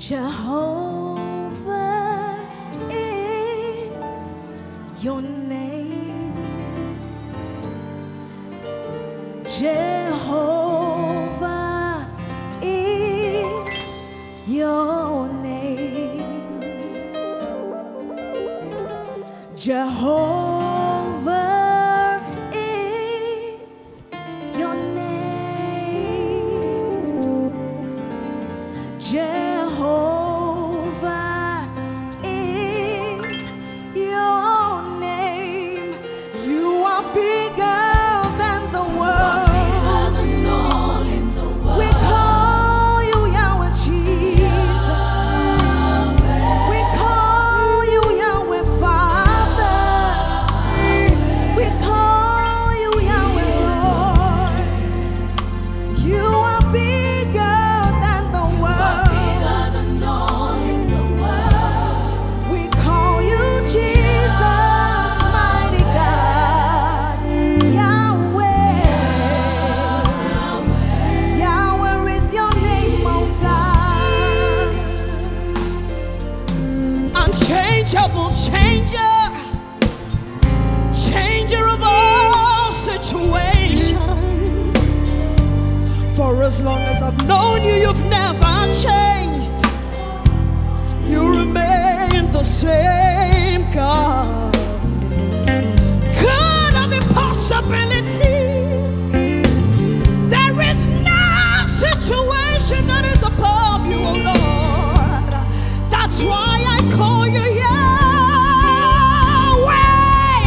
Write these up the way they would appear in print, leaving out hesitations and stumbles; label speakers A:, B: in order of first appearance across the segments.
A: Jehovah is your name. Jehovah is your name. Jehovah is your name. Jehovah is your name. You are bigger than the world. We call you Yahweh Jesus. We call you Yahweh Father. We call you Yahweh Lord. You are bigger than the world. We call you Jesus, mighty God. Yahweh. Yahweh is your name, Most High.
B: Unchangeable changer, changer of all situations. For as long as I've known you, you've never changed. You remain the same God. God of impossibilities. There is no situation that is above you, oh Lord. That's why I call you Yahweh,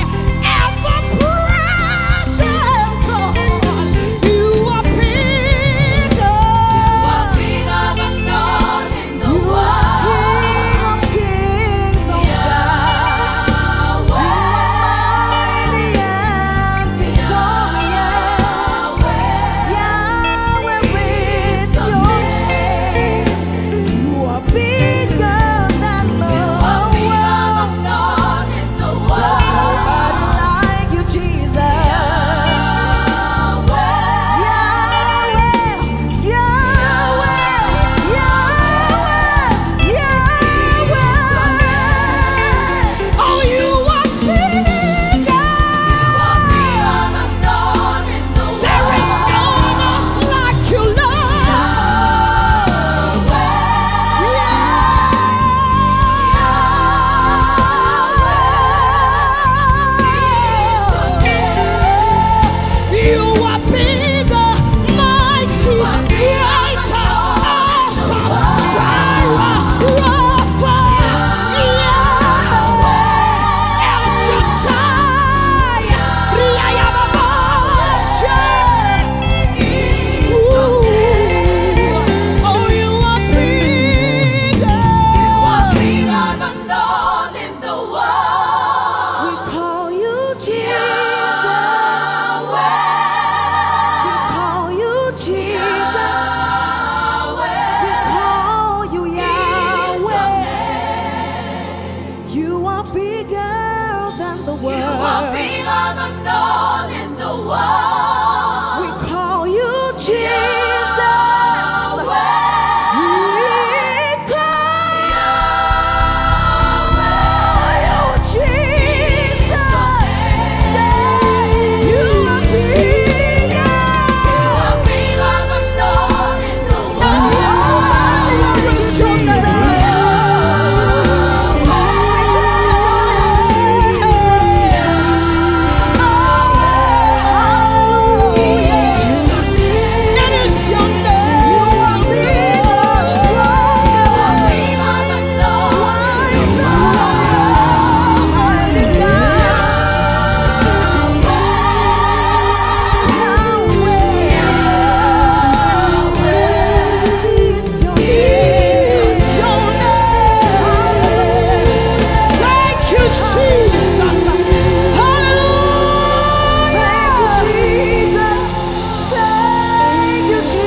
B: ever-present God. You are bigger.
A: You are King of kings, oh God. You are mighty and victorious. Yahweh is your name. You are bigger than the world. Nobody like you, Jesus.
B: Oh, you are bigger. There is no one else like you, Lord. You are bigger, mighty, greater, awesome, Jireh, Rapha, Yahweh, El Shaddai, Riayababashe. Oh, you are bigger.
A: We call you Jesus. We call you Jesus. We call you Yahweh. You are bigger than the world. We call you Jesus. We call you Jesus. Say you are bigger.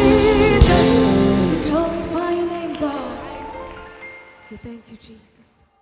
A: Thank you, Jesus.